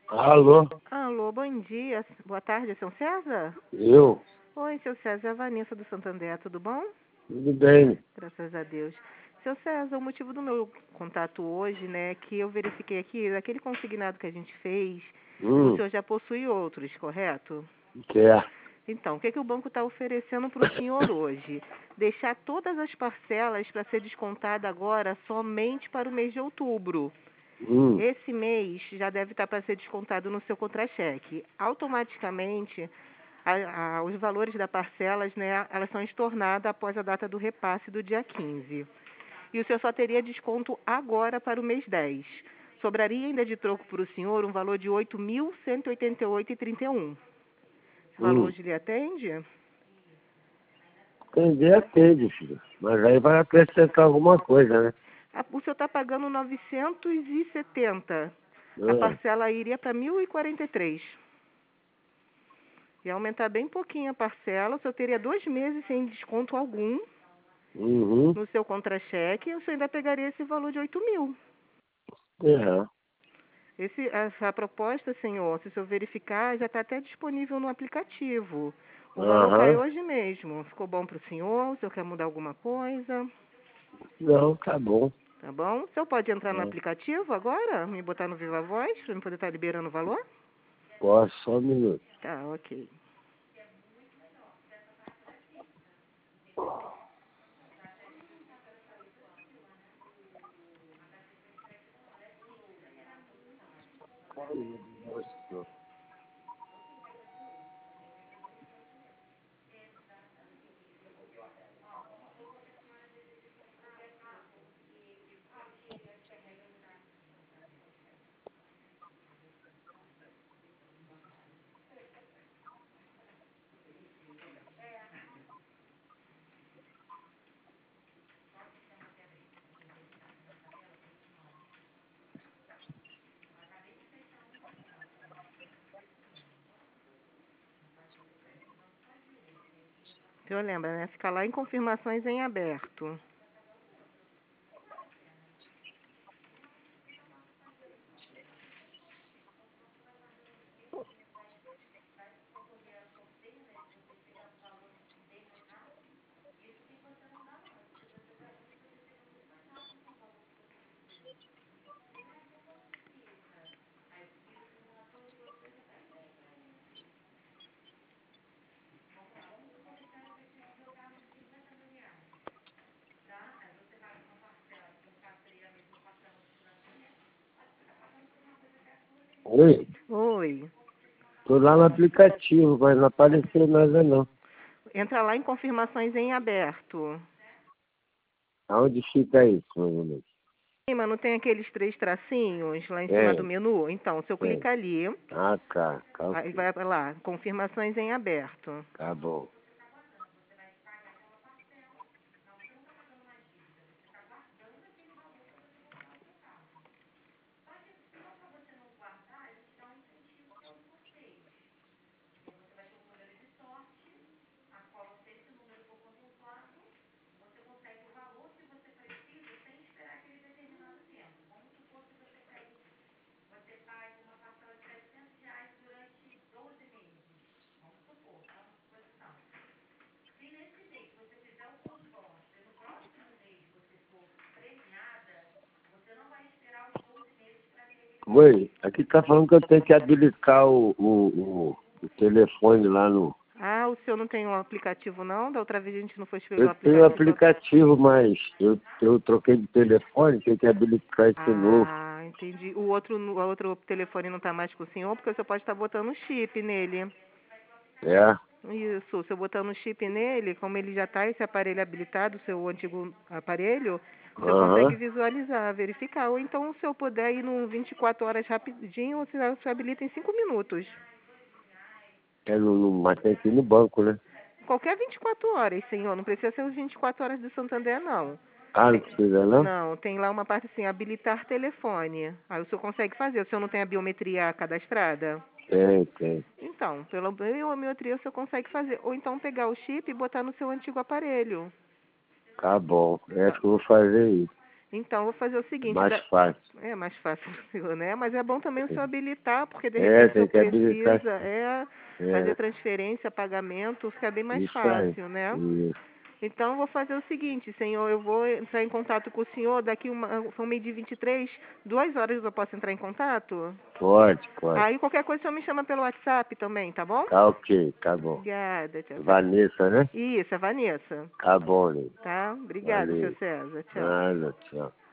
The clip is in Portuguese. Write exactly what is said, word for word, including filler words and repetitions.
Alô? Alô, bom dia. Boa tarde, é seu César? Eu? Oi, seu César, é a Vanessa do Santander, tudo bom? Tudo bem? Graças a Deus. Seu César, o motivo do meu contato hoje, né, é que eu verifiquei aqui, aquele consignado que a gente fez, o Hum, senhor já possui outros, correto? quer? Então, o que, que o banco está oferecendo para o senhor hoje? Deixar todas as parcelas para ser descontada agora somente para o mês de outubro. Hum, Esse mês já deve estar para ser descontado no seu contra-cheque. Automaticamente, a- a- os valores da parcelas, né, elas são estornadas após a data do repasse do dia quinze. E o senhor só teria desconto agora para o mês dez. Sobraria ainda de troco para o senhor um valor de oito mil cento e oitenta e oito reais e trinta e um centavos. Esse valor hum. hoje lhe atende? Entender atende, filho. Mas aí vai acrescentar alguma coisa, né? Ah, o senhor está pagando novecentos e setenta. A Ah, parcela iria para mil e quarenta e três. Ia aumentar bem pouquinho a parcela. O senhor teria dois meses sem desconto algum uhum. no seu contra-cheque. E o senhor ainda pegaria esse valor de oito mil. É. Esse, essa proposta, senhor, se o senhor verificar, já está até disponível no aplicativo. O valor caiu Aham. hoje mesmo. Ficou bom para o senhor? O senhor quer mudar alguma coisa? Não, tá bom. Tá bom? O senhor pode entrar no É. aplicativo agora? Me botar no Viva Voz para eu poder estar liberando o valor? Posso, só um minuto. Tá, ok. O senhor lembra, né? Fica lá em confirmações em aberto. Oi? Oi. Tô lá no aplicativo, mas não apareceu nada não. Entra lá em confirmações em aberto. Aonde fica isso, mais ou menos? Sim, mas não tem aqueles três tracinhos lá em cima do É, menu? Então, se eu é. clicar ali, Ah, tá. Tá aí ok. vai lá, confirmações em aberto. Tá bom. Oi, aqui tá falando que eu tenho que habilitar o, o, o, o telefone lá no... Ah, o senhor não tem o aplicativo não? Da outra vez a gente não foi pelo Eu tenho o aplicativo. aplicativo, mas eu, eu troquei de telefone, tenho que habilitar esse novo. Ah, entendi. O outro, o outro telefone não está mais com o senhor, porque o senhor pode estar botando um chip nele. É? Isso, se eu botar no chip nele, como ele já está esse aparelho habilitado, o seu antigo aparelho, o senhor consegue Aham. visualizar, verificar. Ou então, se eu puder ir no vinte e quatro horas rapidinho, você se habilita em cinco minutos. É no, no, mas tem que ir no banco, né? Qualquer vinte e quatro horas, senhor. Não precisa ser os vinte e quatro horas do Santander, não. Ah, não Tem- precisa não? não, tem lá uma parte assim, habilitar telefone. Aí o senhor consegue fazer. O senhor não tem a biometria cadastrada? Tem, tem. Então, pela biometria o senhor consegue fazer. Ou então pegar o chip e botar no seu antigo aparelho. Tá bom. É acho que eu vou fazer isso. Então, vou fazer o seguinte... Mais da- fácil. É mais fácil pro senhor, né? Mas é bom também o senhor habilitar, porque de É, repente o senhor tem que habilitar. precisa é, fazer É, transferência, pagamento, fica bem mais isso aí. fácil, né? Isso. Então, eu vou fazer o seguinte, senhor, eu vou entrar em contato com o senhor daqui, uma, são meio de vinte e três, duas horas eu posso entrar em contato? Pode, pode. Aí, qualquer coisa, o senhor me chama pelo WhatsApp também, tá bom? Tá ok, tá bom. Obrigada, tchau, tchau. Vanessa, né? Isso, é Vanessa. Tá bom, né? Tá? Obrigada, seu Valeu. César. Tchau. Nada, tchau.